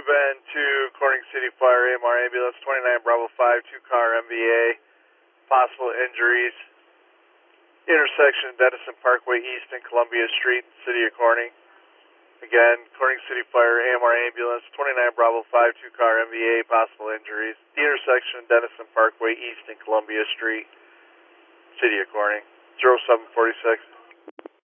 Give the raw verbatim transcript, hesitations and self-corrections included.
Bend to Corning City Fire, A M R ambulance, twenty-nine Bravo five, two car M V A, possible injuries, intersection Denison Parkway East and Columbia Street, City of Corning. Again, Corning City Fire, A M R ambulance, twenty-nine Bravo five, two car M V A, possible injuries, the intersection Denison Parkway East and Columbia Street, City of Corning, zero seven four six.